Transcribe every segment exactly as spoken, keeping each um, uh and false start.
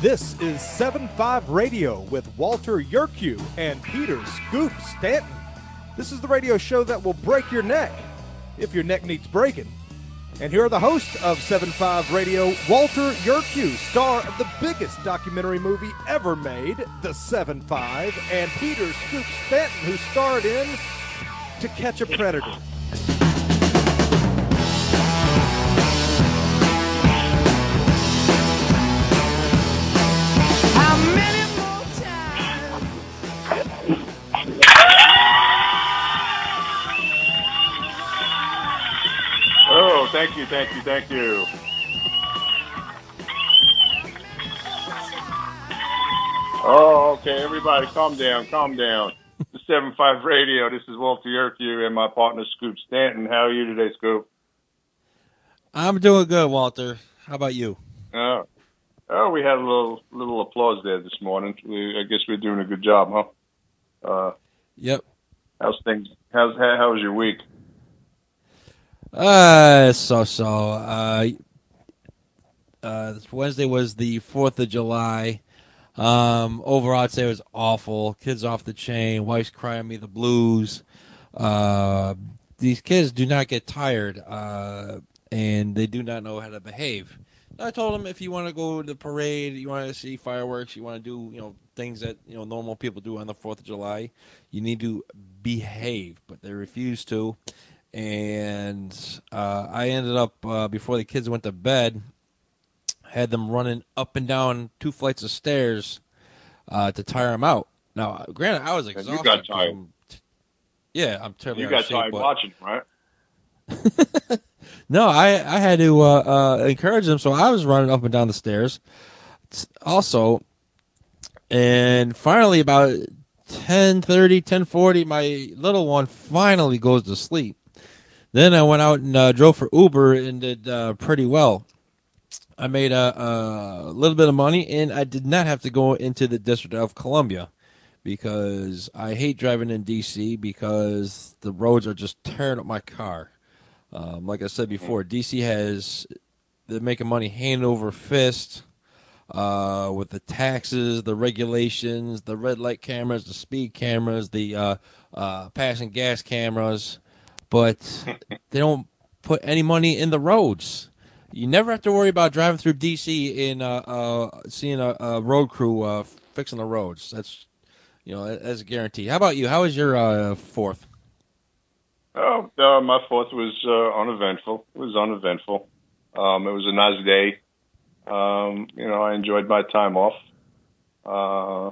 This is seven five Radio with Walter Yerkew and Peter Scoop Stanton. This is the radio show that will break your neck, if your neck needs breaking. And here are the hosts of seven five Radio, Walter Yerkew, star of the biggest documentary movie ever made, The seven five, and Peter Scoop Stanton, who starred in To Catch a Predator. Oh, thank you, thank you, thank you. Oh, okay, everybody, calm down, calm down. The seven five Radio, this is Walter Yerkew and my partner, Scoop Stanton. How are you today, Scoop? I'm doing good, Walter. How about you? Oh, oh we had a little little applause there this morning. We, I guess we're doing a good job, huh? Uh, yep. How's things? How's how, how was your week? Uh, so-so. Uh, uh, Wednesday was the fourth of July. Um, overall, I'd say it was awful. Kids off the chain. Wife's crying me the blues. Uh, these kids do not get tired, uh, and they do not know how to behave. I told them if you want to go to the parade, you want to see fireworks, you want to do, you know, things that, you know, normal people do on the fourth of July, you need to behave. But they refuse to. And uh, I ended up, uh, before the kids went to bed, had them running up and down two flights of stairs uh, to tire them out. Now, granted, I was exhausted. And you got tired. I'm, yeah, I'm terribly You out got of shape, tired but... watching, right? No, I, I had to uh, uh, encourage them, so I was running up and down the stairs also. And finally, about ten thirty, ten forty, my little one finally goes to sleep. Then I went out and uh, drove for Uber and did uh, pretty well. I made a, a little bit of money, and I did not have to go into the District of Columbia because I hate driving in D C because the roads are just tearing up my car. Um, like I said before, D C has, they're making money hand over fist uh, with the taxes, the regulations, the red light cameras, the speed cameras, the uh, uh, passing gas cameras. But they don't put any money in the roads. You never have to worry about driving through D C and uh, uh, seeing a, a road crew uh, fixing the roads. That's, you know, that's a guarantee. How about you? How was your uh, fourth? Oh, uh, my fourth was uh, uneventful. It was uneventful. Um, it was a nice day. Um, you know, I enjoyed my time off. Uh,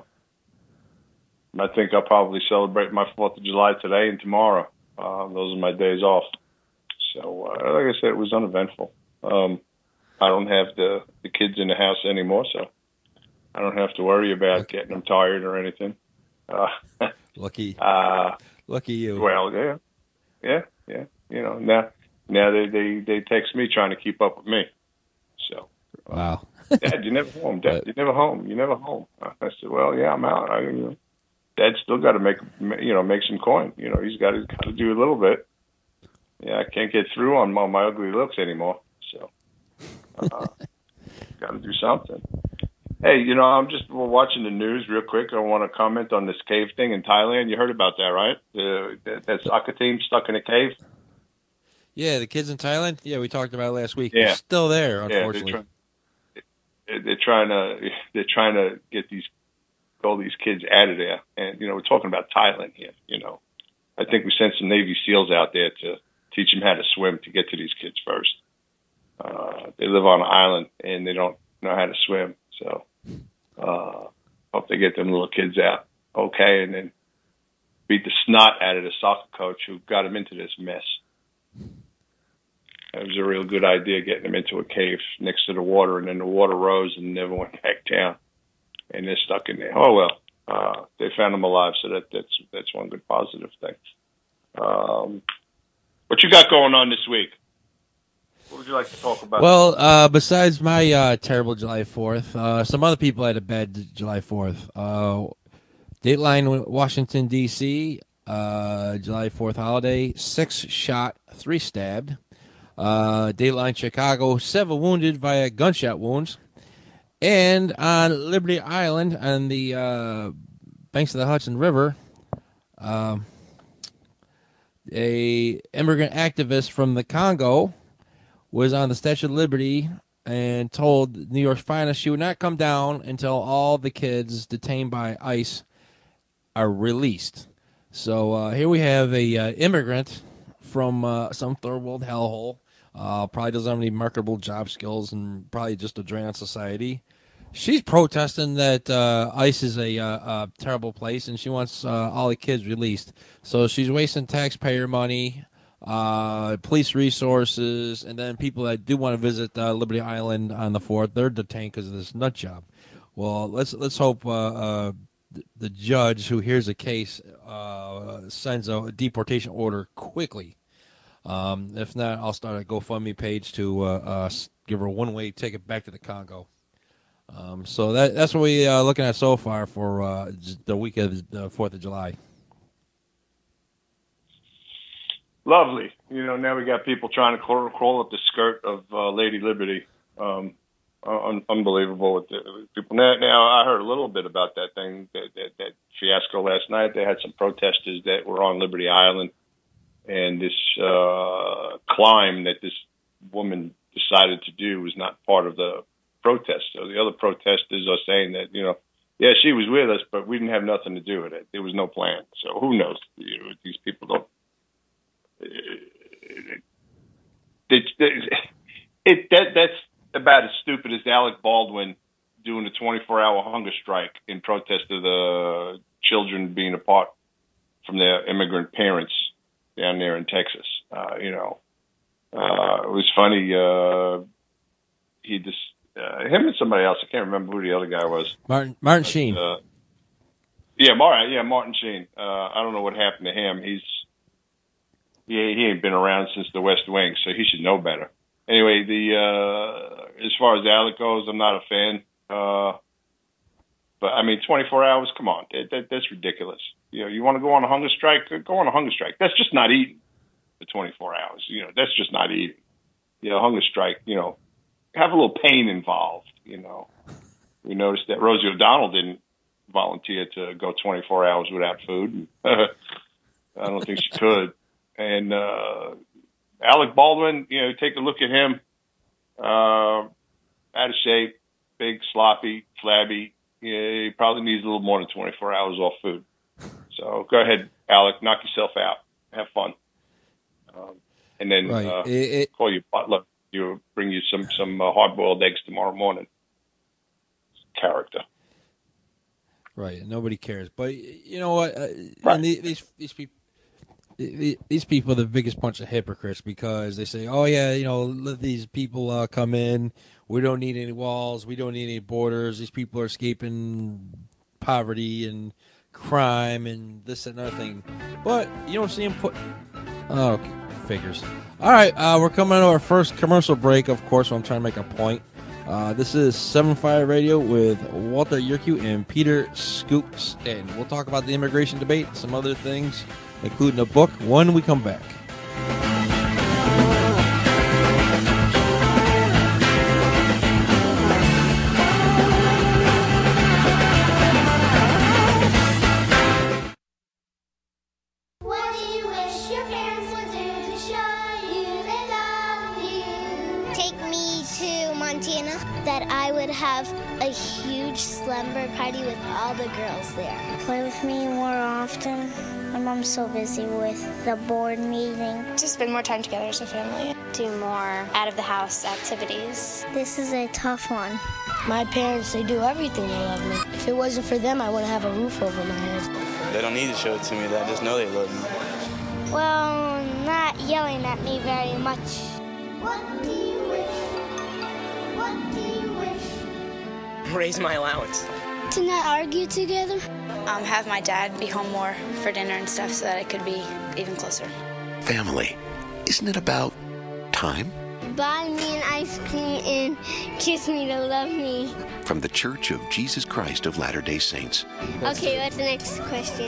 I think I'll probably celebrate my fourth of July today and tomorrow. Uh, those are my days off. So, uh, like I said, it was uneventful. Um, I don't have the, the kids in the house anymore, so I don't have to worry about getting them tired or anything. Uh, Lucky. Uh, Lucky you. Well, yeah. Yeah, yeah. You know, now now they, they, they text me trying to keep up with me. So, wow. Dad, you're never home. Dad, you're never home. You're never home. I said, well, yeah, I'm out. I, you know, Dad's still got to make, you know, make some coin. You know, he's got to, got to do a little bit. Yeah, I can't get through on my, my ugly looks anymore. So, uh, got to do something. Hey, you know, I'm just watching the news real quick. I want to comment on this cave thing in Thailand. You heard about that, right? The, that, that soccer team stuck in a cave. Yeah, the kids in Thailand. Yeah, we talked about it last week. Yeah. They're still there, unfortunately. Yeah, they're, try- they're trying to they're trying to get these all these kids out of there. And you know, we're talking about Thailand here. You know, I think we sent some Navy SEALs out there to teach them how to swim to get to these kids first. Uh, they live on an island and they don't know how to swim, so. Uh, hope they get them little kids out okay, and then beat the snot out of the soccer coach who got him into this mess. It was a real good idea getting them into a cave next to the water, and then the water rose and never went back down, and they're stuck in there. Oh well, uh, they found them alive, so that that's that's one good positive thing. Um, what you got going on this week? What would you like to talk about? Well, uh, besides my uh, terrible July fourth, uh, some other people had a bad July fourth. Uh, Dateline Washington, D C, uh, July fourth holiday, six shot, three stabbed. Uh, Dateline Chicago, seven wounded via gunshot wounds. And on Liberty Island, on the uh, banks of the Hudson River, um, a immigrant activist from the Congo was on the Statue of Liberty and told New York's finest she would not come down until all the kids detained by ICE are released. So uh, here we have a uh, immigrant from uh, some third world hellhole. Uh, probably doesn't have any marketable job skills and probably just a drain on society. She's protesting that uh, ICE is a, uh, a terrible place, and she wants uh, all the kids released. So she's wasting taxpayer money, uh, police resources, and then people that do want to visit uh, Liberty Island on the fourth, they're detained because of this nut job. Well, let's let's hope uh, uh, the judge who hears the case uh, sends a deportation order quickly. Um, if not, I'll start a GoFundMe page to uh, uh, give her a one-way ticket back to the Congo. Um, so that that's what we're uh, looking at so far for uh, the week of the fourth of July. Lovely. You know, now we got people trying to crawl, crawl up the skirt of uh, Lady Liberty. Um, un- unbelievable with, the, with people. Now, now, I heard a little bit about that thing, that, that, that fiasco last night. They had some protesters that were on Liberty Island, and this uh, climb that this woman decided to do was not part of the protest. So the other protesters are saying that, you know, yeah, she was with us, but we didn't have nothing to do with it. There was no plan. So who knows? You know, these people don't. It, it, it, that, that's about as stupid as Alec Baldwin doing a twenty-four hour hunger strike in protest of the children being apart from their immigrant parents down there in Texas. Uh, you know, uh, it was funny. Uh, he just, uh, him and somebody else, I can't remember who the other guy was. Martin Martin but, Sheen. Uh, yeah, Martin. Yeah, Martin Sheen. Uh, I don't know what happened to him. He's he he ain't been around since the West Wing, so he should know better. Anyway, the uh, as far as Alec goes, I'm not a fan. Uh, but I mean, twenty-four hours. Come on, that, that, that's ridiculous. You know, you want to go on a hunger strike? Go on a hunger strike. That's just not eating for twenty-four hours. You know, that's just not eating. You know, hunger strike. You know, have a little pain involved. You know, we noticed that Rosie O'Donnell didn't volunteer to go twenty-four hours without food. I don't think she could. And uh, Alec Baldwin, you know, take a look at him. Uh, out of shape, big, sloppy, flabby. Yeah, he probably needs a little more than twenty-four hours off food. So go ahead, Alec, knock yourself out. Have fun. Um, and then right. uh, it, it, call your butler. You'll bring you some, some uh, hard-boiled eggs tomorrow morning. Character. Right. Nobody cares. But you know what? Uh, right. and the, these these people. These people are the biggest bunch of hypocrites because they say, oh, yeah, you know, let these people uh, come in. We don't need any walls. We don't need any borders. These people are escaping poverty and crime and this and another thing. But you don't see them put... Oh, okay. Figures. All right, uh, we're coming to our first commercial break, of course, so I'm trying to make a point. Uh, this is seven five Radio with Walter Yerkew and Peter Scoop Stanton. We'll talk about the immigration debate, some other things, including a book, when we come back. What do you wish your parents would do to show you they love you? Take me to Montana. That I would have a huge slumber party with all the girls there. Play with me more often. My mom's so busy with the board meeting. To spend more time together as a family. Do more out-of-the-house activities. This is a tough one. My parents, they do everything. They love me. If it wasn't for them, I wouldn't have a roof over my head. They don't need to show it to me. I just know they love me. Well, not yelling at me very much. What do you wish? What do you wish? Raise my allowance. To not argue together. Um, have my dad be home more for dinner and stuff so that I could be even closer. Family, isn't it about time? Buy me an ice cream and kiss me to love me. From the Church of Jesus Christ of Latter-day Saints. Okay, what's the next question?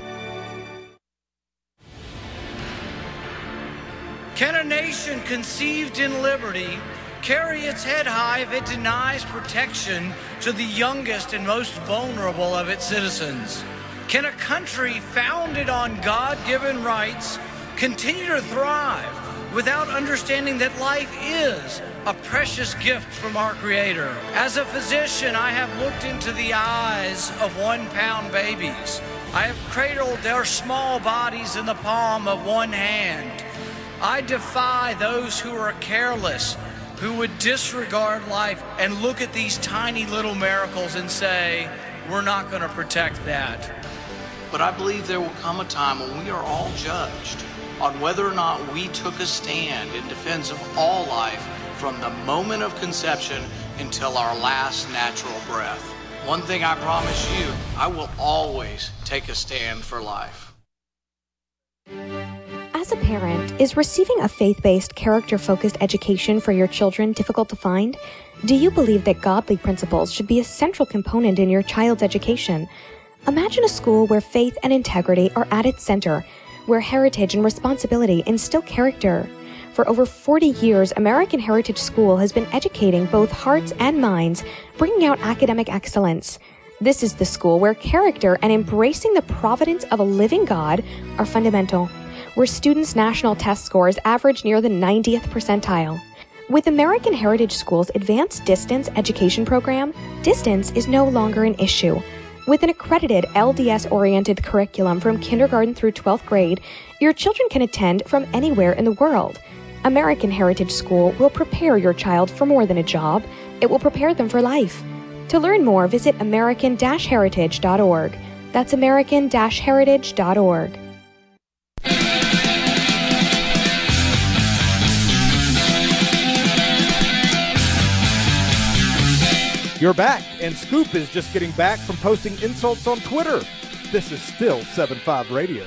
Can a nation conceived in liberty carry its head high if it denies protection to the youngest and most vulnerable of its citizens? Can a country founded on God-given rights continue to thrive without understanding that life is a precious gift from our Creator? As a physician, I have looked into the eyes of one-pound babies. I have cradled their small bodies in the palm of one hand. I defy those who are careless, who would disregard life and look at these tiny little miracles and say, we're not going to protect that. But I believe there will come a time when we are all judged on whether or not we took a stand in defense of all life from the moment of conception until our last natural breath. One thing I promise you, I will always take a stand for life. As a parent, is receiving a faith-based, character-focused education for your children difficult to find? Do you believe that godly principles should be a central component in your child's education? Imagine a school where faith and integrity are at its center, where heritage and responsibility instill character. For over forty years, American Heritage School has been educating both hearts and minds, bringing out academic excellence. This is the school where character and embracing the providence of a living God are fundamental, where students' national test scores average near the ninetieth percentile. With American Heritage School's Advanced Distance Education Program, distance is no longer an issue. With an accredited L D S-oriented curriculum from kindergarten through twelfth grade, your children can attend from anywhere in the world. American Heritage School will prepare your child for more than a job. It will prepare them for life. To learn more, visit american dash heritage dot org. That's american dash heritage dot org. You're back, and Scoop is just getting back from posting insults on Twitter. This is still seven five Radio.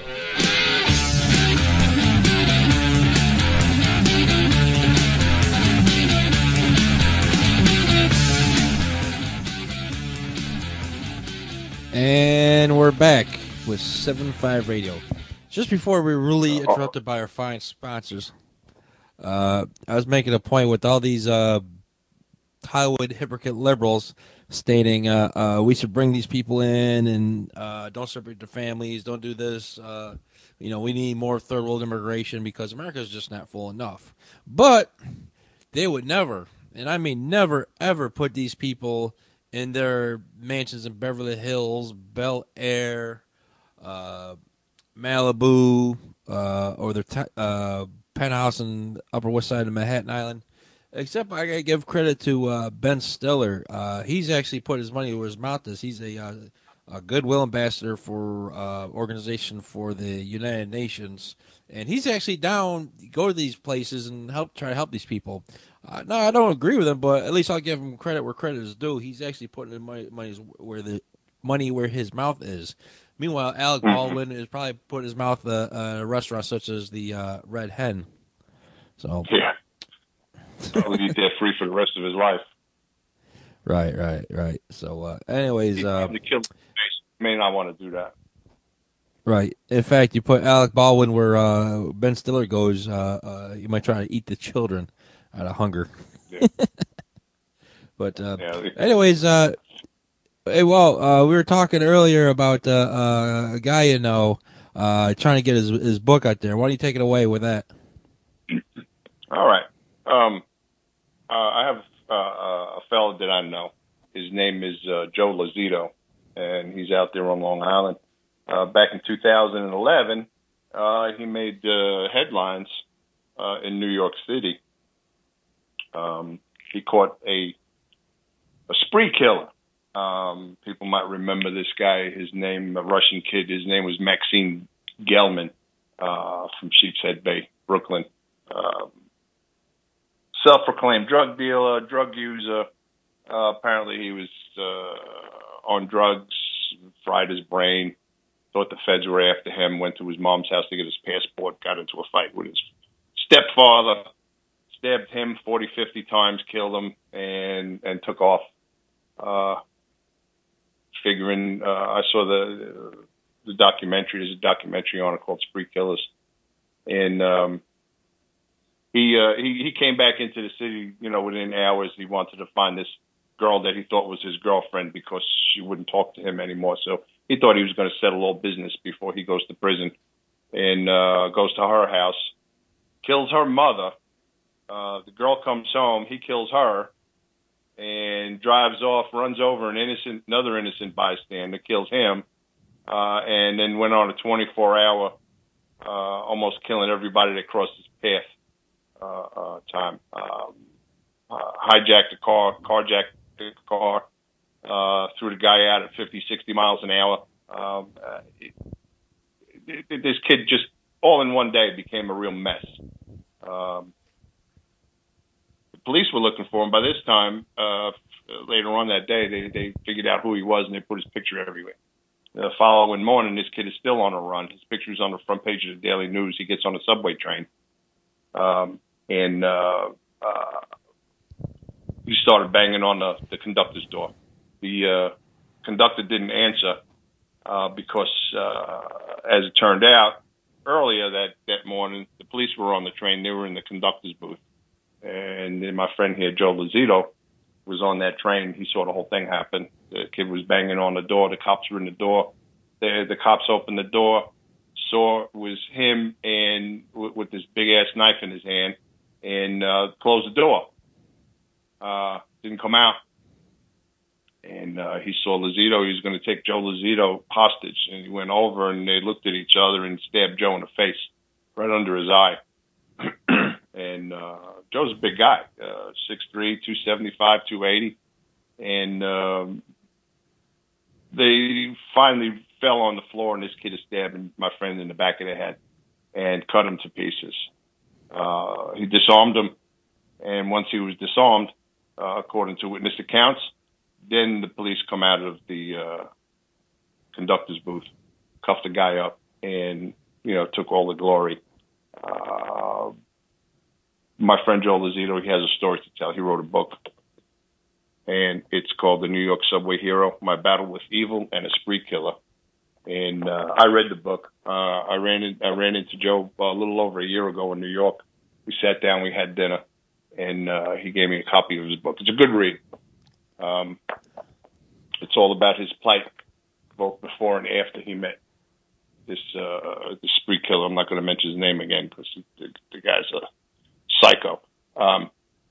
And we're back with seven five Radio. Just before we were really interrupted by our fine sponsors, uh, I was making a point with all these uh, Hollywood hypocrite liberals stating uh, uh, we should bring these people in and uh, don't separate their families, don't do this. Uh, you know, we need more third world immigration because America is just not full enough. But they would never, and I mean never, ever put these people in their mansions in Beverly Hills, Bel Air, uh, Malibu, uh, or their t- uh, penthouse in the Upper West Side of Manhattan Island. Except I gotta give credit to uh, Ben Stiller. Uh, he's actually put his money where his mouth is. He's a, uh, a goodwill ambassador for uh, organization for the United Nations, and he's actually down go to these places and help try to help these people. Uh, no, I don't agree with him, but at least I'll give him credit where credit is due. He's actually putting the money, money where the money where his mouth is. Meanwhile, Alec Baldwin is probably putting his mouth uh, uh, at a restaurant such as the uh, Red Hen. So yeah. Probably eat that free for the rest of his life. Right, right, right. So, uh, anyways, uh, the killer may not want to do that. Right. In fact, you put Alec Baldwin where uh, Ben Stiller goes. Uh, uh, you might try to eat the children out of hunger. Yeah. But, uh, yeah. anyways, uh, hey, well, uh, we were talking earlier about uh, uh, a guy you know uh, trying to get his his book out there. Why don't you take it away with that? All right. Um, uh, I have uh, a fellow that I know. His name is uh, Joe Lazito, and he's out there on Long Island. Uh, back in two thousand eleven, uh, he made uh, headlines uh, in New York City. Um, he caught a a spree killer. Um, people might remember this guy. His name, a Russian kid. His name was Maxim Gelman uh, from Sheepshead Bay, Brooklyn. Um, self-proclaimed drug dealer, drug user. Uh, apparently he was uh, on drugs, fried his brain, thought the feds were after him, went to his mom's house to get his passport, got into a fight with his stepfather, stabbed him forty, fifty times, killed him, and, and took off. Uh, figuring, uh, I saw the the documentary, there's a documentary on it called Spree Killers. And um, he uh, he he came back into the city, you know, within hours. He wanted to find this girl that he thought was his girlfriend because she wouldn't talk to him anymore. So he thought he was going to settle all business before he goes to prison, and uh, goes to her house, kills her mother. Uh, the girl comes home. He kills her and drives off, runs over an innocent, another innocent bystander, kills him, uh, and then went on a twenty-four hour, uh, almost killing everybody that crossed his path, uh, uh, time. Um, uh, hijacked a car, carjacked the car, uh, threw the guy out at fifty, sixty miles an hour. Um, uh, it, it, it, this kid just all in one day became a real mess. Um, Police were looking for him. By this time, uh, later on that day, they, they figured out who he was, and they put his picture everywhere. The following morning, this kid is still on a run. His picture is on the front page of the Daily News. He gets on a subway train, um, and uh, uh, he started banging on the, the conductor's door. The uh, conductor didn't answer uh, because, uh, as it turned out, earlier that, that morning, the police were on the train. They were in the conductor's booth. And then my friend here, Joe Lazito, was on that train. He saw the whole thing happen. The kid was banging on the door. The cops were in the door. The, the cops opened the door, saw it was him and w- with this big-ass knife in his hand, and uh, closed the door. Uh, didn't come out. And uh, he saw Lazito. He was going to take Joe Lazito hostage. And he went over, and they looked at each other and stabbed Joe in the face, right under his eye. And uh, Joe's a big guy, uh, six three, two seventy-five, two eighty. And um, they finally fell on the floor, and this kid is stabbing my friend in the back of the head and cut him to pieces. Uh, he disarmed him, and once he was disarmed, uh, according to witness accounts, then the police come out of the uh, conductor's booth, cuffed the guy up, and, you know, took all the glory. Uh, my friend Joe Lazito, he has a story to tell. He wrote a book, and it's called The New York Subway Hero, My Battle with Evil and a Spree Killer. And uh, I read the book. Uh, I ran in, I ran into Joe a little over a year ago in New York. We sat down, we had dinner, and uh, he gave me a copy of his book. It's a good read. Um, it's all about his plight, both before and after he met this uh, this spree killer. I'm not going to mention his name again because the, the guy's a psycho. Um,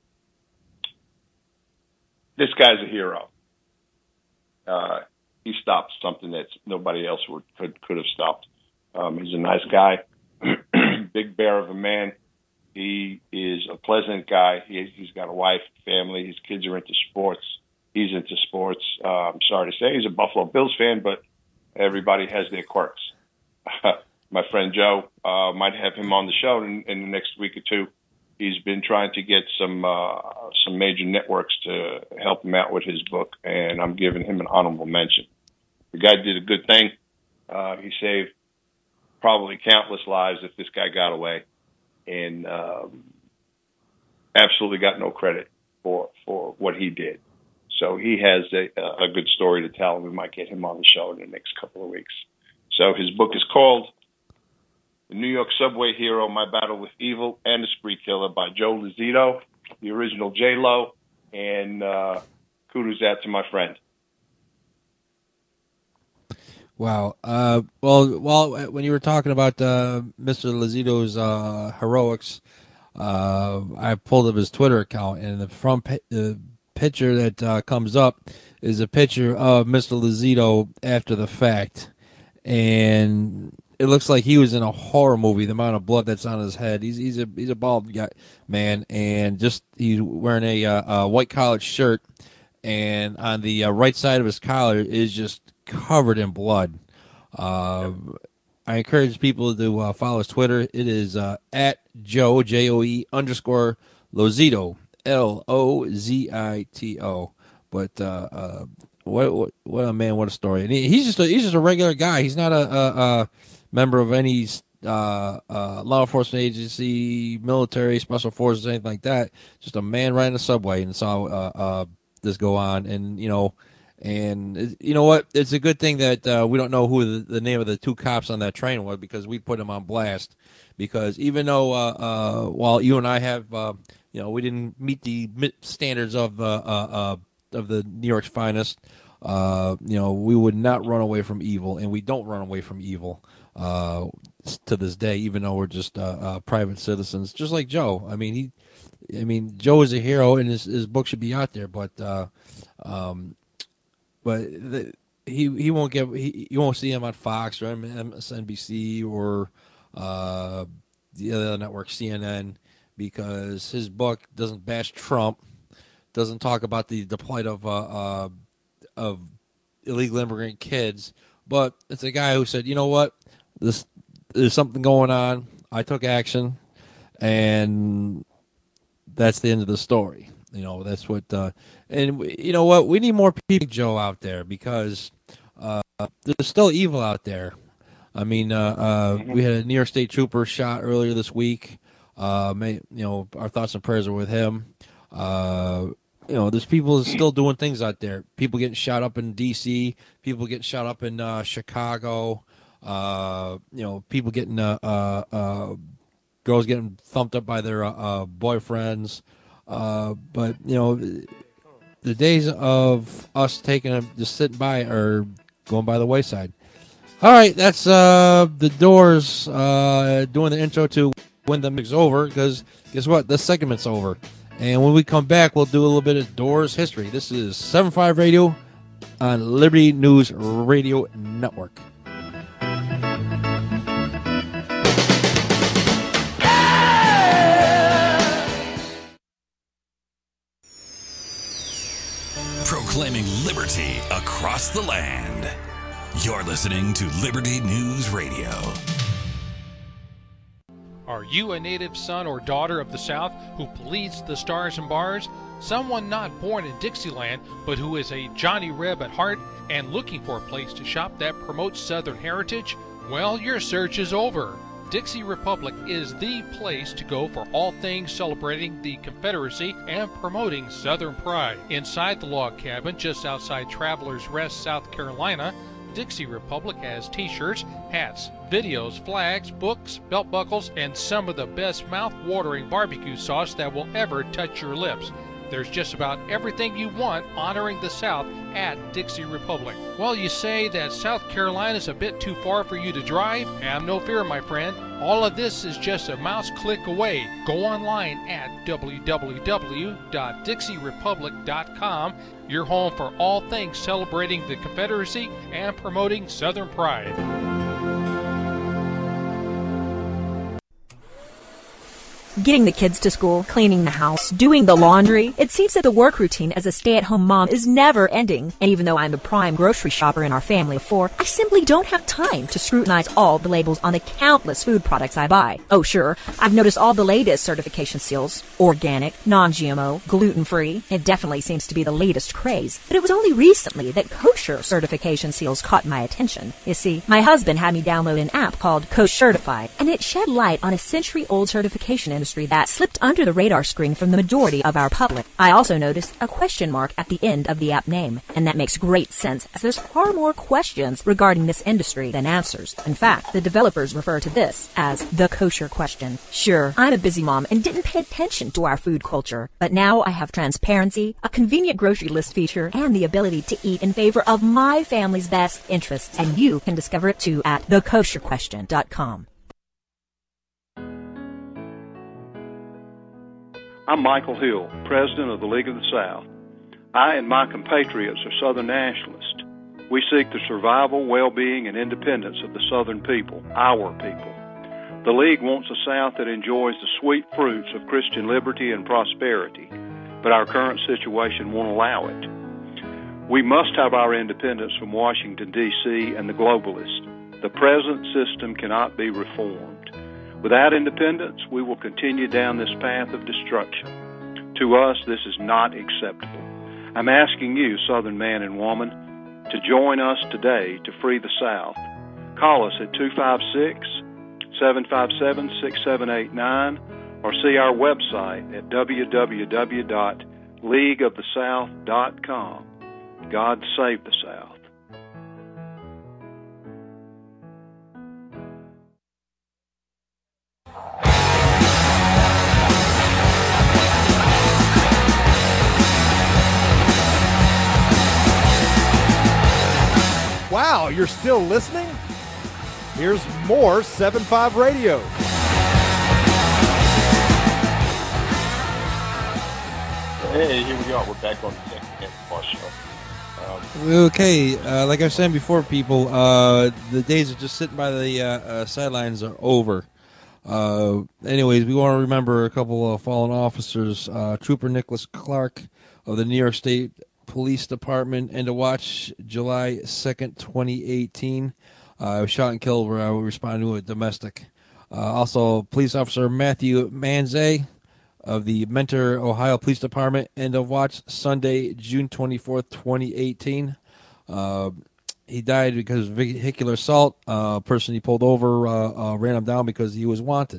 this guy's a hero. Uh, he stopped something that nobody else would, could could have stopped. Um, he's a nice guy, big bear of a man. He is a pleasant guy. He, he's got a wife, family. His kids are into sports. He's into sports. Uh, I'm sorry to say he's a Buffalo Bills fan, but everybody has their quirks. My friend Joe uh, might have him on the show in, in the next week or two. He's been trying to get some uh, some major networks to help him out with his book, and I'm giving him an honorable mention. The guy did a good thing. Uh, he saved probably countless lives if this guy got away, and um, absolutely got no credit for, for what he did. So he has a, a good story to tell, and we might get him on the show in the next couple of weeks. So his book is called The New York Subway Hero, My Battle with Evil and the Spree Killer by Joe Lazito, the original J-Lo, and uh, kudos out to my friend. Wow. Uh, well, well, when you were talking about uh, Mister Lazito's uh, heroics, uh, I pulled up his Twitter account, and the front pa- the picture that uh, comes up is a picture of Mister Lazito after the fact, and it looks like he was in a horror movie. The amount of blood that's on his head. He's he's a he's a bald guy, man, and just he's wearing a, uh, a white collared shirt, and on the uh, right side of his collar is just covered in blood. Uh, yep. I encourage people to uh, follow his Twitter. It is uh, at Joe J O E underscore Lozito L O Z I T O. But uh, uh, what, what what a man! What a story! And he, he's just a, he's just a regular guy. He's not a, a, a member of any uh, uh, law enforcement agency, military, special forces, anything like that. Just a man riding the subway and saw uh, uh, this go on. And you know, And you know what? It's a good thing that uh, we don't know who the, the name of the two cops on that train was, because we put them on blast. Because even though, uh, uh, while you and I have, uh, you know, we didn't meet the standards of uh, uh, uh, of the New York's finest, uh, you know, we would not run away from evil, and we don't run away from evil uh, to this day, even though we're just uh, uh, private citizens, just like Joe. I mean, he, I mean, Joe is a hero, and his his book should be out there, but. Uh, um, But the, he he won't get he you won't see him on Fox or M S N B C or uh, the other network, C N N, because his book doesn't bash Trump, doesn't talk about the, the plight of uh, uh, of illegal immigrant kids, but it's a guy who said, you know what, this there's something going on. I took action, and that's the end of the story. You know, that's what, uh, and you know what, we need more people like Joe out there, because uh, there's still evil out there. I mean, uh, uh, we had a New York State trooper shot earlier this week. Uh, may, you know, our thoughts and prayers are with him. Uh, you know, there's people still doing things out there. People getting shot up in D C, people getting shot up in uh, Chicago. Uh, you know, people getting, uh, uh, uh, girls getting thumped up by their uh, uh, boyfriends. Uh, but, you know, the days of us taking a, just sitting by are going by the wayside. All right, that's uh, the Doors uh, doing the intro to When the Music's Over, because guess what? The segment's over. And when we come back, we'll do a little bit of Doors history. This is seven five Radio on Liberty News Radio Network. Proclaiming liberty across the land. You're listening to Liberty News Radio. Are you a native son or daughter of the South who pleads the stars and bars? Someone not born in Dixieland, but who is a Johnny Reb at heart and looking for a place to shop that promotes Southern heritage? Well, your search is over. Dixie Republic is the place to go for all things celebrating the Confederacy and promoting Southern pride. Inside the log cabin, just outside Travelers Rest, South Carolina, Dixie Republic has t-shirts, hats, videos, flags, books, belt buckles, and some of the best mouth-watering barbecue sauce that will ever touch your lips. There's just about everything you want honoring the South at Dixie Republic. Well, you say that South Carolina's a bit too far for you to drive? Have no fear, my friend. All of this is just a mouse click away. Go online at w w w dot dixie republic dot com, your home for all things celebrating the Confederacy and promoting Southern pride. Getting the kids to school, cleaning the house, doing the laundry. It seems that the work routine as a stay-at-home mom is never ending. And even though I'm the prime grocery shopper in our family of four, I simply don't have time to scrutinize all the labels on the countless food products I buy. Oh sure, I've noticed all the latest certification seals. Organic, non-G M O, gluten-free. It definitely seems to be the latest craze. But it was only recently that kosher certification seals caught my attention. You see, my husband had me download an app called Kosher Certified, and it shed light on a century-old certification industry that slipped under the radar screen from the majority of our public. I also noticed a question mark at the end of the app name, and that makes great sense as there's far more questions regarding this industry than answers. In fact, the developers refer to this as the kosher question. Sure, I'm a busy mom and didn't pay attention to our food culture, but now I have transparency, a convenient grocery list feature, and the ability to eat in favor of my family's best interests, and you can discover it too at the kosher question dot com. I'm Michael Hill, President of the League of the South. I and my compatriots are Southern nationalists. We seek the survival, well-being, and independence of the Southern people, our people. The League wants a South that enjoys the sweet fruits of Christian liberty and prosperity, but our current situation won't allow it. We must have our independence from Washington, D C and the globalists. The present system cannot be reformed. Without independence, we will continue down this path of destruction. To us, this is not acceptable. I'm asking you, Southern man and woman, to join us today to free the South. Call us at two five six, seven five seven, six seven eight nine or see our website at w w w dot league of the south dot com. God save the South. Wow, you're still listening? Here's more seven five Radio. Hey, here we are. We're back on the second half of our show. Um, Okay, uh, like I was saying before, people, uh, the days of just sitting by the uh, uh, sidelines are over. Uh, anyways, we want to remember a couple of fallen officers, uh, Trooper Nicholas Clark of the New York State Police Department, and to watch July second, twenty eighteen. Uh, was shot and killed where I responded to a domestic. Uh, also, police officer Matthew Manze of the Mentor, Ohio Police Department, and to watch Sunday, June twenty-fourth, twenty eighteen. Uh, he died because of vehicular assault. A uh, person he pulled over uh, uh, ran him down because he was wanted.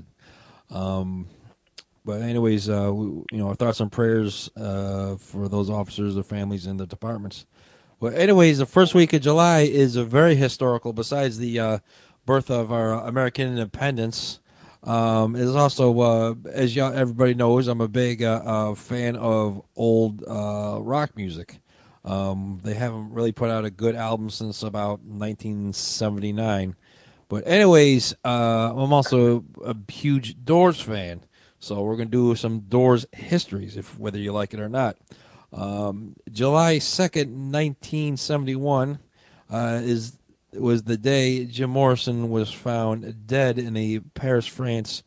Um, But anyways, uh, we, you know, our thoughts and prayers uh, for those officers, their families, and the departments. Well, anyways, the first week of July is a very historical. Besides the uh, birth of our American independence, um, it is also, uh, as y'all, everybody knows, I'm a big uh, uh, fan of old uh, rock music. Um, they haven't really put out a good album since about nineteen seventy-nine. But anyways, uh, I'm also a huge Doors fan. So we're going to do some Doors histories, if whether you like it or not. Um, July second, nineteen seventy-one, uh, is was the day Jim Morrison was found dead in a Paris, France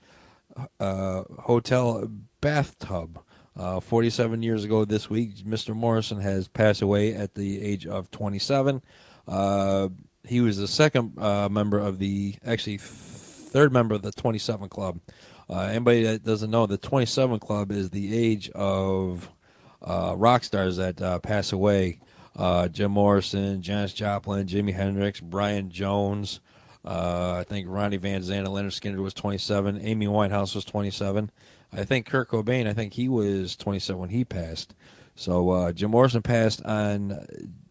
uh, hotel bathtub. Uh, forty-seven years ago this week, Mister Morrison has passed away at the age of twenty-seven. Uh, he was the second uh, member of the, actually third member of the twenty-seven Club. Uh, anybody that doesn't know, the twenty-seven Club is the age of uh, rock stars that uh, pass away. Uh, Jim Morrison, Janis Joplin, Jimi Hendrix, Brian Jones. Uh, I think Ronnie Van Zant and Leonard Skinner was twenty-seven. Amy Winehouse was twenty-seven. I think Kurt Cobain, I think he was twenty-seven when he passed. So uh, Jim Morrison passed on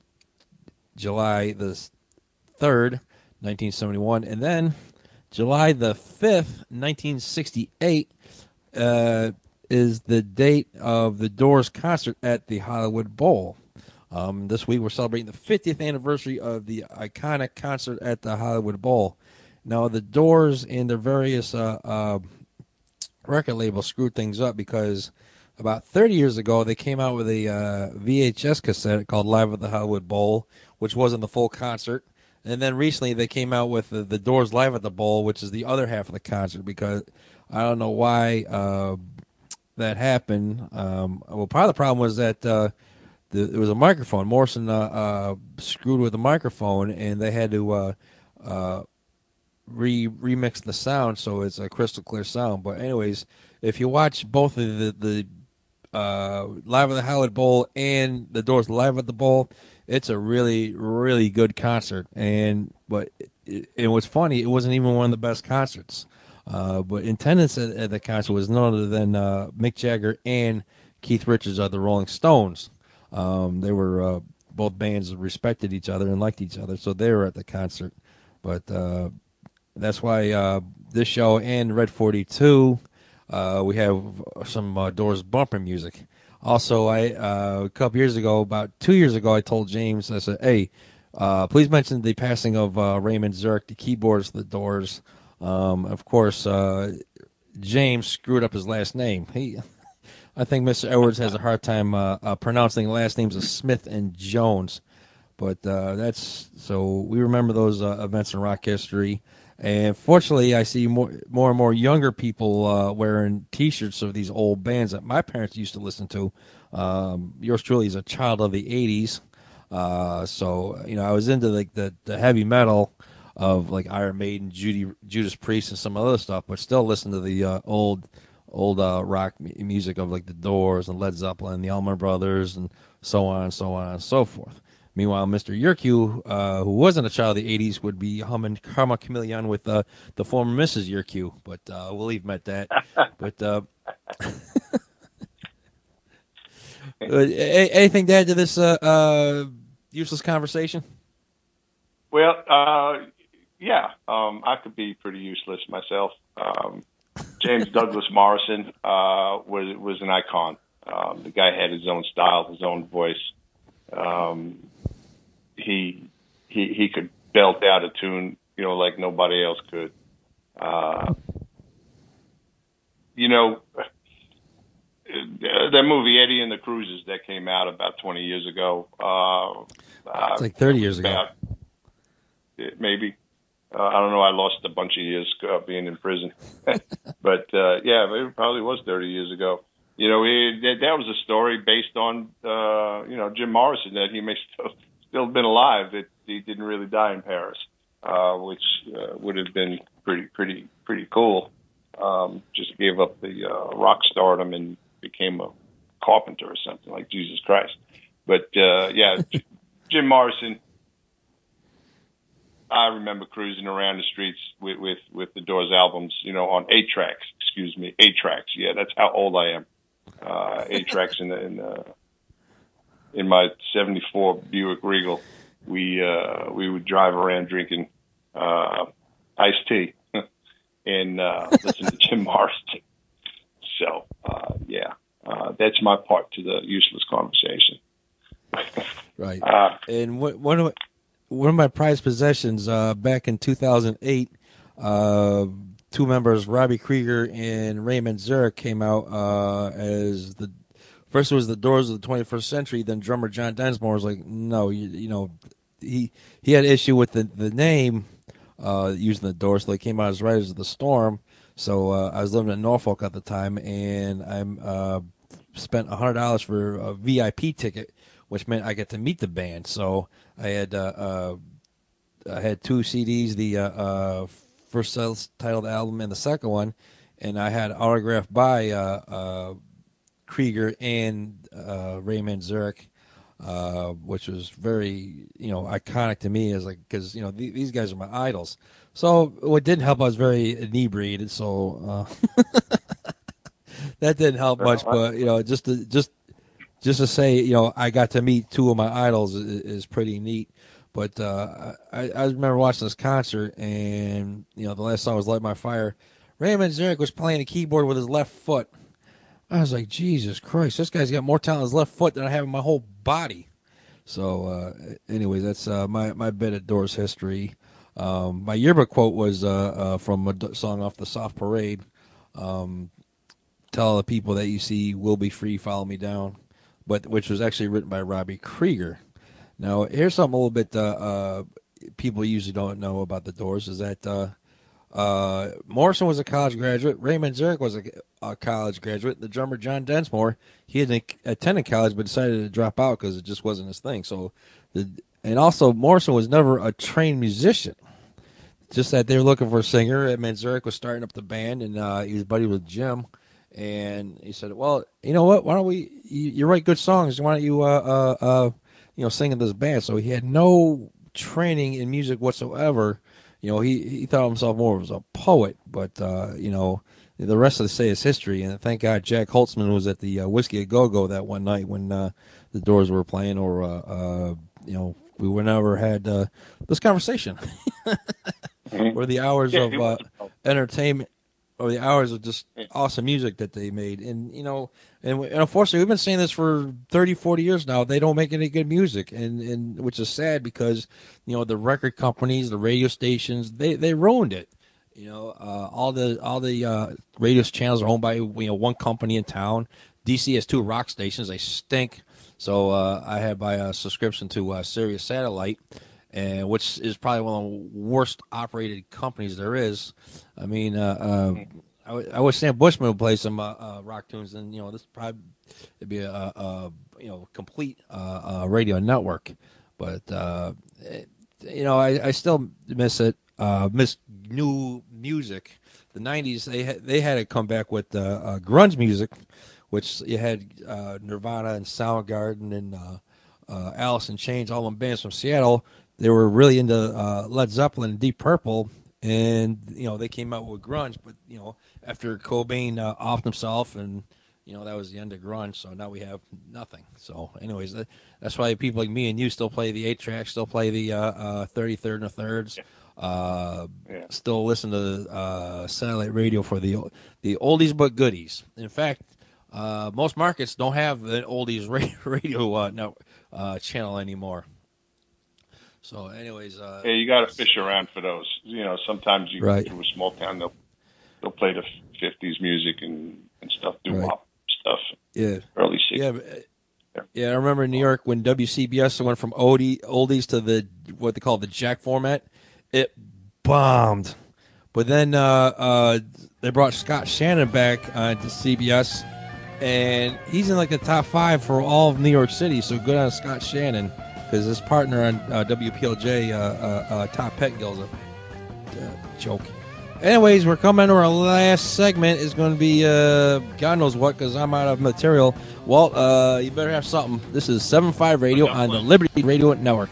July the third, nineteen seventy-one. And then July the fifth, nineteen sixty-eight, uh, is the date of the Doors concert at the Hollywood Bowl. Um, this week we're celebrating the fiftieth anniversary of the iconic concert at the Hollywood Bowl. Now, the Doors and their various uh, uh, record labels screwed things up because about thirty years ago they came out with a uh, V H S cassette called Live at the Hollywood Bowl, which wasn't the full concert. And then recently they came out with the, the Doors Live at the Bowl, which is the other half of the concert, because I don't know why uh, that happened. Um, well, part of the problem was that uh, the, it was a microphone. Morrison uh, uh, screwed with the microphone, and they had to uh, uh, re remix the sound so it's a crystal clear sound. But anyways, if you watch both of the, the uh, Live at the Hollywood Bowl and the Doors Live at the Bowl, it's a really, really good concert. And but it, it was funny. It wasn't even one of the best concerts. Uh, but in attendance at, at the concert was none other than uh, Mick Jagger and Keith Richards of the Rolling Stones. Um, they were uh, both bands respected each other and liked each other, so they were at the concert. But uh, that's why uh, this show and Red forty-two, uh, we have some uh, Doors bumper music. Also, I uh, a couple years ago, about two years ago, I told James, I said, hey, uh, please mention the passing of uh, Raymond Zurk, the keyboardist of the Doors. Um, of course, uh, James screwed up his last name. He, I think Mister Edwards has a hard time uh, uh, pronouncing the last names of Smith and Jones. But uh, that's, so we remember those uh, events in rock history. And fortunately, I see more, more and more younger people uh, wearing T-shirts of these old bands that my parents used to listen to. Um, yours truly is a child of the eighties, uh, so you know I was into like the, the heavy metal of like Iron Maiden, Judy, Judas Priest, and some other stuff, but still listen to the uh, old old uh, rock m- music of like the Doors and Led Zeppelin, the Allman Brothers, and so on and so on and so forth. Meanwhile, Mister Yerkew, uh, who wasn't a child of the eighties, would be humming Karma Chameleon with uh, the former Missus Yerkew, but uh, we'll leave him at that. But uh, anything to add to this uh, uh, useless conversation? Well, uh, yeah, um, I could be pretty useless myself. Um, James Douglas Morrison uh, was was an icon. Um, the guy had his own style, his own voice. Um, he he he could belt out a tune, you know, like nobody else could. Uh, you know, that movie Eddie and the Cruisers that came out about twenty years ago. Uh, it's like thirty years ago. About, maybe. Uh, I don't know. I lost a bunch of years uh, being in prison. But, uh, yeah, it probably was thirty years ago. You know, it, that, that was a story based on, uh, you know, Jim Morrison, that he may still, still been alive, that he didn't really die in Paris, uh, which uh, would have been pretty, pretty, pretty cool. Um, just gave up the uh, rock stardom and became a carpenter or something like Jesus Christ. But, uh, yeah, Jim Morrison, I remember cruising around the streets with, with, with the Doors albums, you know, on eight tracks, excuse me, eight tracks. Yeah, that's how old I am. Uh, eight tracks in the, in the, in my seventy-four Buick Regal. We, uh, we would drive around drinking, uh, iced tea and, uh, listen to Jim Morrison. So, uh, yeah, uh, that's my part to the useless conversation. Right. Uh, and what, one of my, one of my prized possessions, uh, back in two thousand eight, uh, two members, Robbie Krieger and Raymond Zurich, came out uh, as the first. It was the Doors of the twenty-first century. Then drummer John Densmore was like, "No, you, you know," he he had issue with the the name uh, using the Doors, so they came out as Riders of the Storm. So uh, I was living in Norfolk at the time, and I uh, spent a hundred dollars for a V I P ticket, which meant I get to meet the band. So I had uh, uh, I had two C Ds, the uh, uh, first self-titled album and the second one, and I had autographed by uh, uh, Krieger and uh, Raymond Zurich, uh, which was very, you know, iconic to me, as like, because, you know, th- these guys are my idols. So what didn't help, I was very inebriated, so uh, that didn't help much. But you know, just to just just to say, you know, I got to meet two of my idols is, is pretty neat. But uh, I, I remember watching this concert, and you know, the last song was "Light My Fire." Raymond Zurich was playing the keyboard with his left foot. I was like, Jesus Christ, this guy's got more talent in his left foot than I have in my whole body. So, uh, anyways, that's uh, my my bit of Doors history. Um, my yearbook quote was uh, uh, from a song off the Soft Parade. Um, Tell the people that you see will be free, follow me down, but which was actually written by Robbie Krieger. Now, here's something a little bit uh, uh, people usually don't know about the Doors, is that uh, uh, Morrison was a college graduate. Raymond Zurich was a, a college graduate. The drummer, John Densmore, he had attended college but decided to drop out because it just wasn't his thing. So, the, and also, Morrison was never a trained musician. Just that they were looking for a singer. Raymond Zurich was starting up the band, and uh, he was buddy with Jim. And he said, well, you know what, why don't we, you, you write good songs, why don't you, uh, uh, uh, you know, sing in this band? So he had no training in music whatsoever. You know, he, he thought of himself more as a poet, but, uh, you know, the rest of the say is history. And thank God Jack Holtzman was at the uh, Whiskey A Go-Go that one night when uh, the Doors were playing, or, uh, uh, you know, we would never had uh, this conversation. Or the hours Yeah, of uh, entertainment, or the hours of just awesome music that they made. And, you know, and, and unfortunately, we've been saying this for thirty, forty years now. They don't make any good music, and, and which is sad because, you know, the record companies, the radio stations, they, they ruined it. You know, uh, all the all the uh, radio channels are owned by, you know, one company in town. D C has two rock stations. They stink. So uh, I had my uh, subscription to uh, Sirius Satellite, and which is probably one of the worst operated companies there is. I mean, uh, uh, I, w- I wish Sam Bushman would play some uh, uh, rock tunes, and you know, this probably it'd be a, a, a you know complete uh, uh, radio network. But uh, it, you know, I, I still miss it. Uh, miss new music. The nineties, they had, they had to come back with uh, uh, grunge music, which you had uh, Nirvana and Soundgarden and uh, uh, Alice in Chains, all them bands from Seattle. They were really into uh, Led Zeppelin and Deep Purple, and you know they came out with grunge. But you know, after Cobain uh, offed himself and you know, that was the end of grunge. So now we have nothing. So, anyways, that, that's why people like me and you still play the eight track, still play the uh, uh, thirty-third and a thirds. Yeah. Uh, yeah. Still listen to uh, satellite radio for the the oldies but goodies. In fact, uh, most markets don't have an oldies radio uh, no, uh, channel anymore. So, anyways, uh, yeah, you got to fish around for those. You know, sometimes you right. go to a small town, they'll they'll play the fifties music and, and stuff, do right. wop stuff. Yeah, early sixties. Yeah, but, yeah, yeah. I remember in New York when W C B S went from oldie, oldies to the what they call the jack format. It bombed, but then uh, uh, they brought Scott Shannon back uh, to C B S, and he's in like the top five for all of New York City. So good on Scott Shannon, because his partner on uh, W P L J, uh, uh, uh, Todd Pettingill's a uh, joke. Anyways, we're coming to our last segment. Is going to be uh, God knows what, because I'm out of material. Walt, uh, you better have something. This is seven five Radio on the Liberty Radio Network.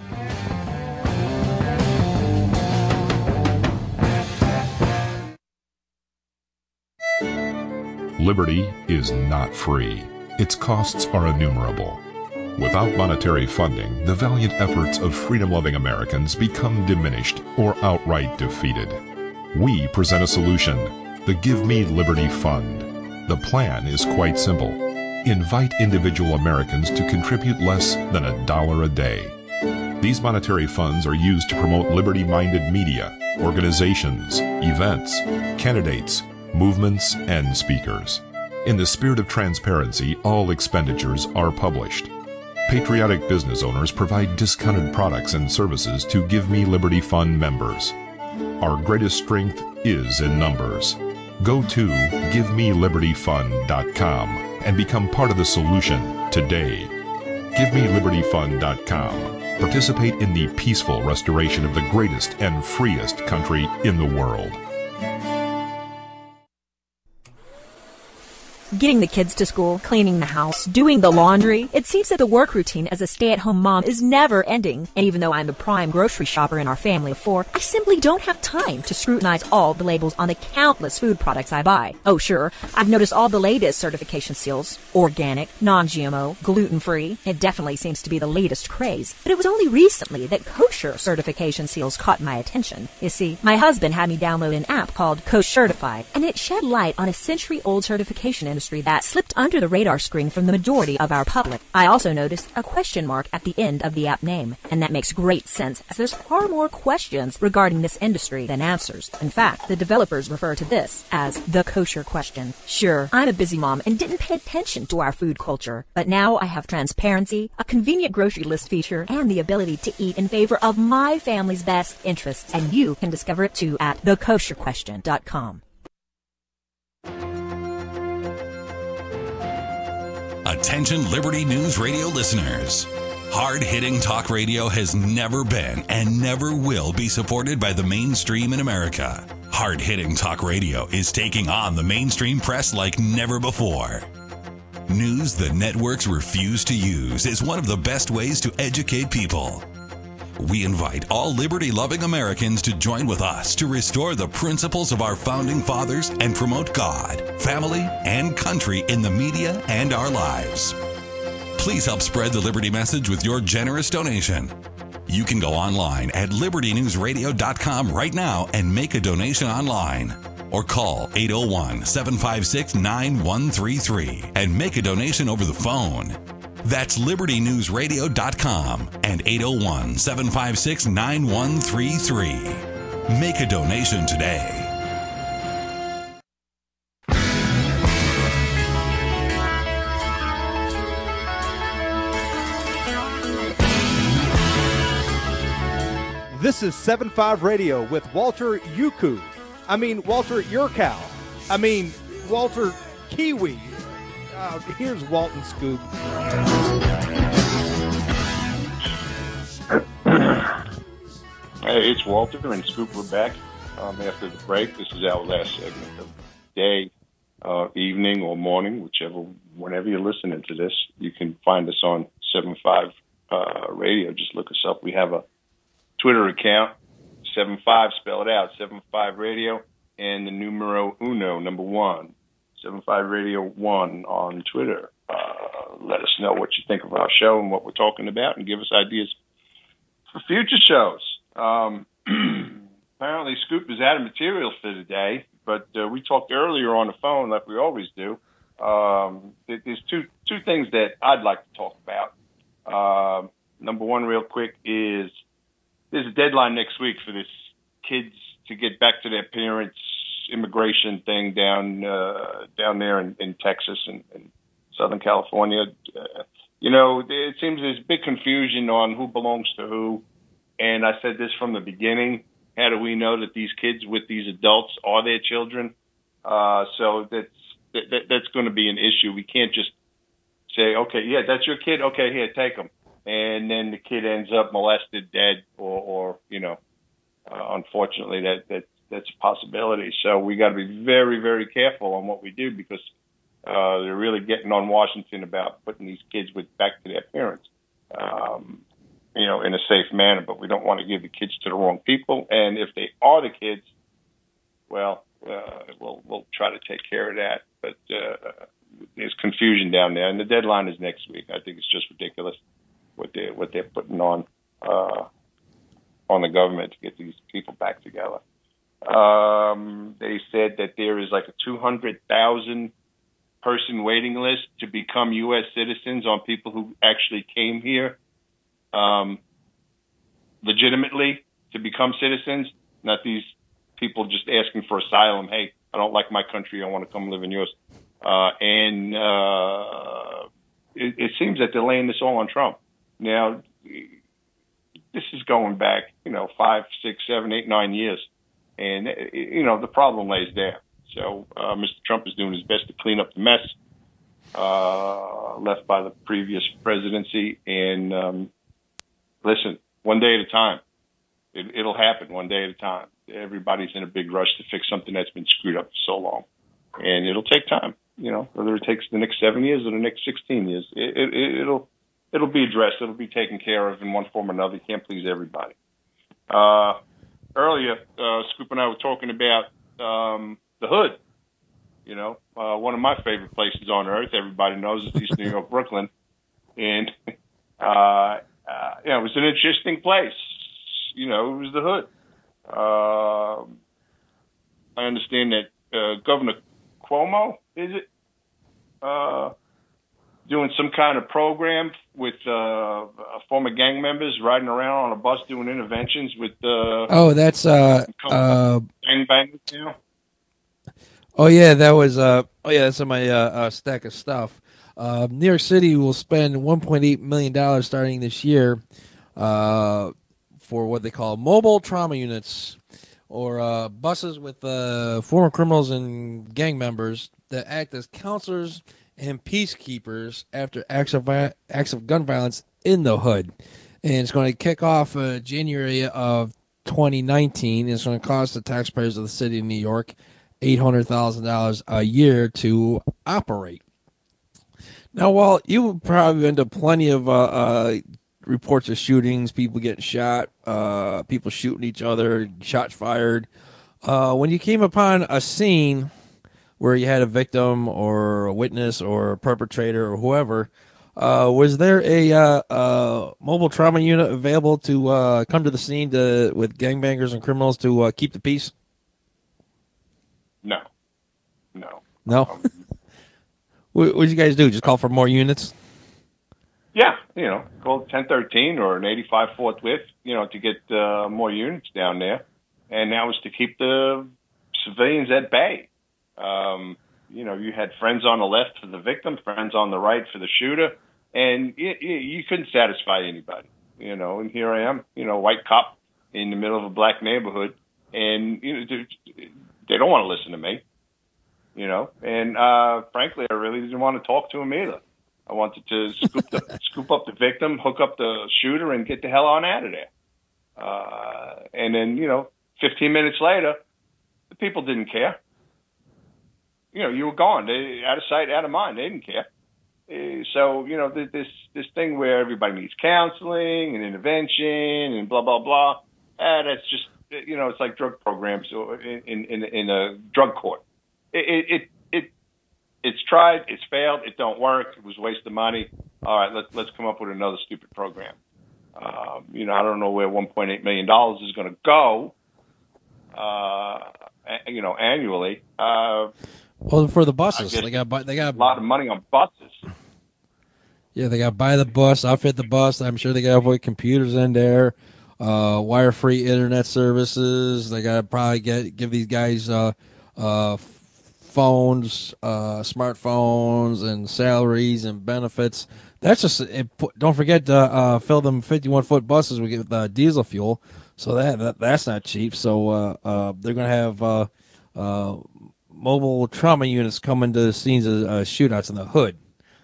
Liberty is not free. Its costs are innumerable. Without monetary funding, the valiant efforts of freedom-loving Americans become diminished or outright defeated. We present a solution, the Give Me Liberty Fund. The plan is quite simple. Invite individual Americans to contribute less than a dollar a day. These monetary funds are used to promote liberty-minded media, organizations, events, candidates, movements, and speakers. In the spirit of transparency, all expenditures are published. Patriotic business owners provide discounted products and services to Give Me Liberty Fund members. Our greatest strength is in numbers. Go to give me liberty fund dot com and become part of the solution today. give me liberty fund dot com. Participate in the peaceful restoration of the greatest and freest country in the world. Getting the kids to school, cleaning the house, doing the laundry. It seems that the work routine as a stay-at-home mom is never ending. And even though I'm the prime grocery shopper in our family of four, I simply don't have time to scrutinize all the labels on the countless food products I buy. Oh, sure, I've noticed all the latest certification seals. Organic, non-G M O, gluten-free. It definitely seems to be the latest craze. But it was only recently that kosher certification seals caught my attention. You see, my husband had me download an app called Kosher Certified, and it shed light on a century-old certification industry that slipped under the radar screen from the majority of our public. I also noticed a question mark at the end of the app name, and that makes great sense as there's far more questions regarding this industry than answers. In fact, the developers refer to this as the kosher question. Sure, I'm a busy mom and didn't pay attention to our food culture, but now I have transparency, a convenient grocery list feature, and the ability to eat in favor of my family's best interests, and you can discover it too at the kosher question dot com. Attention Liberty News Radio listeners. Hard-hitting talk radio has never been and never will be supported by the mainstream in America. Hard-hitting talk radio is taking on the mainstream press like never before. News the networks refuse to use is one of the best ways to educate people. We invite all liberty-loving Americans to join with us to restore the principles of our founding fathers and promote God, family, and country in the media and our lives. Please help spread the Liberty message with your generous donation. You can go online at liberty news radio dot com right now and make a donation online. Or call eight oh one, seven five six, nine one three three and make a donation over the phone. That's liberty news radio dot com and eight oh one, seven five six, nine one three three. Make a donation today. This is seven five Radio with Walter Yuku. I mean, Walter Yurkow. I mean, Walter Kiwi. Uh, here's Walton Scoop. Hey, it's Walter and Scoop. We're back um, after the break. This is our last segment of the day, uh, evening, or morning, whichever, whenever you're listening to this. You can find us on seven five uh, Radio. Just look us up. We have a Twitter account, seven five, spell it out, seven five Radio, and the numero uno, number one. seven five Radio one on Twitter. Uh, let us know what you think of our show and what we're talking about, and give us ideas for future shows. Um, apparently, Scoop is out of material for today, but uh, we talked earlier on the phone, like we always do. Um, there's two two things that I'd like to talk about. Uh, number one, real quick, is there's a deadline next week for this kids to get back to their parents' immigration thing down uh, down there in, in Texas and, and Southern California. Uh, you know, it seems there's big confusion on who belongs to who. And I said this from the beginning. How do we know that these kids with these adults are their children? Uh, so that's that, that's going to be an issue. We can't just say, okay, yeah, that's your kid. Okay, here, take them. And then the kid ends up molested, dead, or, or you know, uh, unfortunately, that, that that's a possibility. So we got to be very, very careful on what we do, because uh, they're really getting on Washington about putting these kids with back to their parents, um, you know, in a safe manner. But we don't want to give the kids to the wrong people. And if they are the kids, well, uh, we'll we'll try to take care of that. But uh, there's confusion down there, and the deadline is next week. I think it's just ridiculous what they what they're putting on uh, on the government to get these people back together. Um, they said that there is like a two hundred thousand person waiting list to become U S citizens on people who actually came here um, legitimately to become citizens, not these people just asking for asylum. Hey, I don't like my country. I want to come live in yours. Uh, and uh, it, it seems that they're laying this all on Trump. Now, this is going back, you know, five, six, seven, eight, nine years. And, you know, the problem lays there. So uh, Mister Trump is doing his best to clean up the mess uh, left by the previous presidency. And um, listen, one day at a time. It, it'll happen one day at a time. Everybody's in a big rush to fix something that's been screwed up for so long. And it'll take time, you know, whether it takes the next seven years or the next sixteen years. It, it, it'll it'll be addressed. It'll be taken care of in one form or another. You can't please everybody. Uh, earlier, uh, Scoop and I were talking about um, the hood. You know, uh, one of my favorite places on earth, everybody knows, is East New York, Brooklyn. And, uh, uh, you know, it was an interesting place. You know, it was the hood. Uh, I understand that uh, Governor Cuomo, is it, uh, doing some kind of program with uh, former gang members riding around on a bus doing interventions with uh, oh, that's uh, uh, gangbangers now. Oh yeah, that was uh, oh yeah, that's in my uh, uh, stack of stuff. Uh, New York City will spend one point eight million dollars starting this year uh, for what they call mobile trauma units, or uh, buses with uh, former criminals and gang members that act as counselors and peacekeepers after acts of vi- acts of gun violence in the hood. And it's going to kick off uh, January of twenty nineteen. It's going to cost the taxpayers of the city of New York eight hundred thousand dollars a year to operate. Now, while you've probably been to plenty of uh, uh, reports of shootings, people getting shot, uh, people shooting each other, shots fired, uh, when you came upon a scene where you had a victim or a witness or a perpetrator or whoever, uh, was there a uh, uh, mobile trauma unit available to uh, come to the scene to, with gangbangers and criminals to uh, keep the peace? No. No. No? Um, what did you guys do? Just call for more units? Yeah, you know, call ten thirteen or an eighty-five forthwith, you know, to get uh, more units down there. And that was to keep the civilians at bay. Um, you know, you had friends on the left for the victim, friends on the right for the shooter, and you, you couldn't satisfy anybody, you know. And here I am, you know, white cop in the middle of a black neighborhood, and you know, they don't want to listen to me, you know. And uh, frankly, I really didn't want to talk to them either. I wanted to scoop, the, scoop up the victim, hook up the shooter, and get the hell on out of there. Uh, and then, you know, fifteen minutes later, the people didn't care. You know, you were gone. They, out of sight, out of mind. They didn't care. Uh, so, you know, this this thing where everybody needs counseling and intervention and blah, blah, blah, uh, that's just, you know, it's like drug programs in in, in a drug court. It, it, it it's tried, it's failed, it don't work, it was a waste of money. All right, let's let's come up with another stupid program. Um, you know, I don't know where one point eight million dollars is going to go. Uh, you know, annually. Uh, well, for the buses, they got they got a lot of money on buses. Yeah, they got to buy the bus, outfit the bus. I'm sure they got to put computers in there, uh, wire-free internet services. They got to probably get give these guys uh, uh, phones, uh, smartphones, and salaries and benefits. That's just it, don't forget to uh, fill them fifty-one foot buses with uh, diesel fuel. So that, that that's not cheap. So uh, uh, they're going to have uh, uh, mobile trauma units coming to the scenes of uh, shootouts in the hood.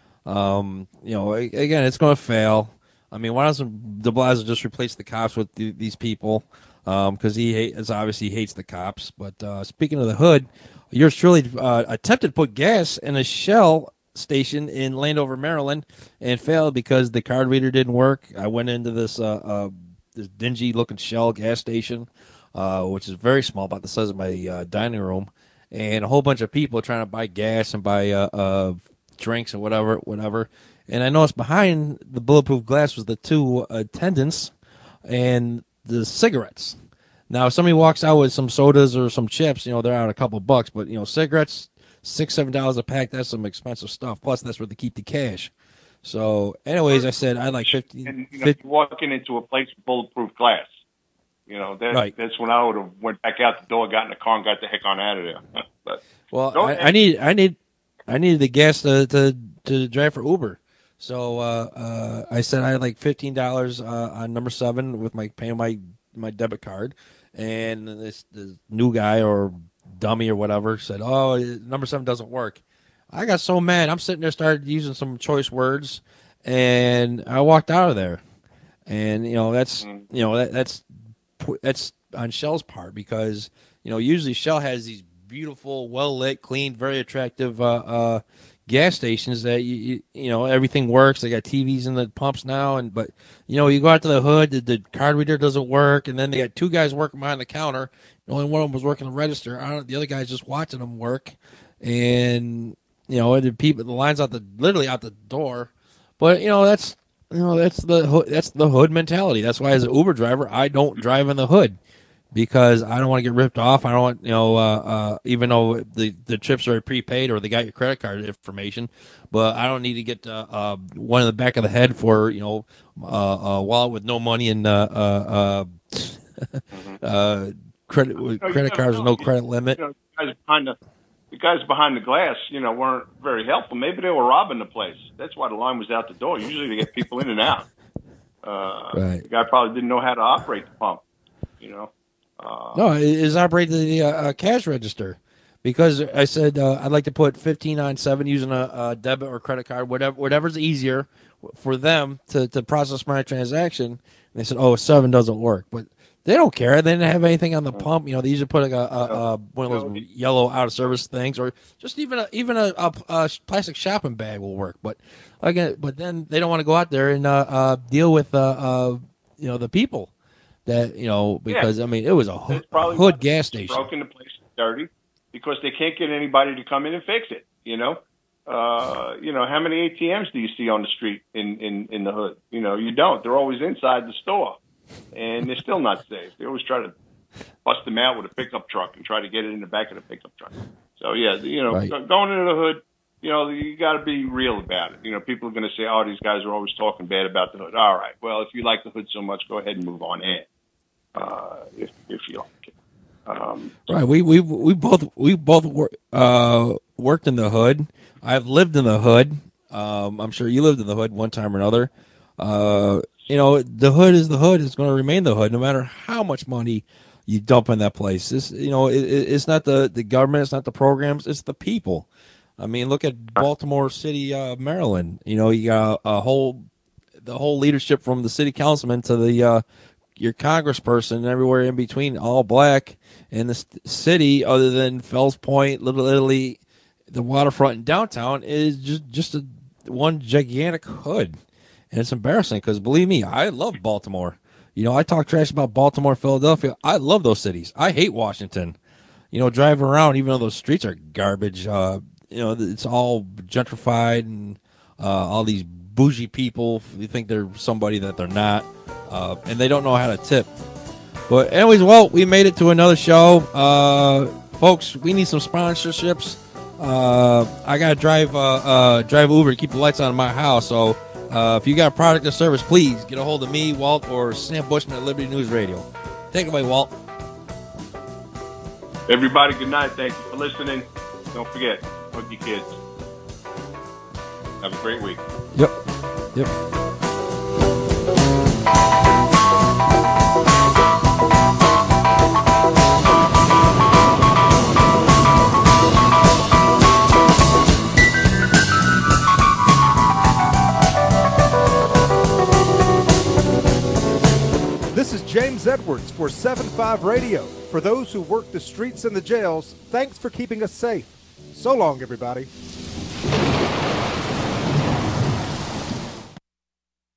Um, you know, again, it's going to fail. I mean, why doesn't de Blasio just replace the cops with the, these people? Because um, he hates, obviously hates the cops. But uh, speaking of the hood, yours truly uh, attempted to put gas in a Shell station in Landover, Maryland, and failed because the card reader didn't work. I went into this uh, uh, this dingy-looking Shell gas station, uh, which is very small, about the size of my uh, dining room, and a whole bunch of people trying to buy gas and buy uh, uh, drinks and whatever, whatever. And I noticed behind the bulletproof glass was the two attendants and the cigarettes. Now, if somebody walks out with some sodas or some chips, you know, they're out a couple bucks. But, you know, cigarettes, six, seven dollars a pack, that's some expensive stuff. Plus, that's where they keep the cash. So, anyways, I said I'd like fifteen. And, you know, fifty walking into a place with bulletproof glass, you know, that, right. that's when I would have went back out the door, got in the car, and got the heck on out of there. But well, I, I need, I need, I needed the gas to to, to drive for Uber. So uh, uh, I said I had like fifteen dollars uh, on number seven with my paying my my debit card, and this, this new guy or dummy or whatever said, "Oh, number seven doesn't work." I got so mad. I'm sitting there, started using some choice words, and I walked out of there. And you know that's you know that, that's that's on Shell's part, because you know usually Shell has these beautiful, well lit, clean, very attractive uh, uh, gas stations that you, you you know everything works. They got T Vs in the pumps now, and but you know you go out to the hood, the, the card reader doesn't work, and then they got two guys working behind the counter. Only one of them was working the register. I don't, the other guy's just watching them work, and you know the people, the lines out the literally out the door. But you know that's you know that's the that's the hood mentality. That's why as an Uber driver, I don't drive in the hood, because I don't want to get ripped off. I don't want, you know, uh, uh, even though the, the trips are prepaid or they got your credit card information, but I don't need to get uh, uh, one in the back of the head for, you know, uh, a wallet with no money and uh, uh, uh, uh, credit with credit cards with no credit limit. You know, the guys behind the, the guys behind the glass, you know, weren't very helpful. Maybe they were robbing the place. That's why the line was out the door. Usually they get people in and out. Uh, right. The guy probably didn't know how to operate the pump, you know. Uh, no, it is operating the uh, cash register, because I said uh, I'd like to put fifteen on seven using a, a debit or credit card, whatever, whatever's easier for them to, to process my transaction. And they said, "Oh, seven doesn't work," but they don't care. They didn't have anything on the pump. You know, they usually put like a, a, a one of those yellow out of service things, or just even a, even a, a, a plastic shopping bag will work. But again, but then they don't want to go out there and uh, uh, deal with uh, uh, you know the people. That, you know, because, yeah. I mean, it was a hood, hood gas station. Broken, the place is dirty because they can't get anybody to come in and fix it, you know. Uh, you know, how many A T Ms do you see on the street in, in, in the hood? You know, you don't. They're always inside the store, and they're still not safe. They always try to bust them out with a pickup truck and try to get it in the back of the pickup truck. So, yeah, you know, right. going into the hood, you know, you got to be real about it. You know, people are going to say, oh, these guys are always talking bad about the hood. All right, well, if you like the hood so much, go ahead and move on in. Uh, if if you like it, um, right? We we we both we both wor- uh, worked in the hood. I've lived in the hood. Um, I'm sure you lived in the hood one time or another. Uh, you know, the hood is the hood. It's going to remain the hood, no matter how much money you dump in that place. It's, you know, it, it's not the, the government. It's not the programs. It's the people. I mean, look at Baltimore City, uh, Maryland. You know, you got a whole the whole leadership from the city councilman to the uh, your congressperson and everywhere in between, all black. In the city, other than Fells Point, Little Italy, the waterfront and downtown, is just just a, one gigantic hood. And it's embarrassing because, believe me, I love Baltimore. You know, I talk trash about Baltimore, Philadelphia. I love those cities. I hate Washington. You know, driving around, even though those streets are garbage, uh, you know, it's all gentrified and uh, all these bougie people. You think they're somebody that they're not, uh, and they don't know how to tip. But anyways, well, we made it to another show. Uh, folks, we need some sponsorships. Uh, I got to drive uh, uh, drive Uber to keep the lights on in my house. So uh, if you got a product or service, please get a hold of me, Walt, or Sam Bushman at Liberty News Radio. Take it away, Walt. Everybody, good night. Thank you for listening. Don't forget, hug your kids. Have a great week. Yep. Yep. This is James Edwards for seven five Radio. For those who work the streets and the jails, thanks for keeping us safe. So long, everybody.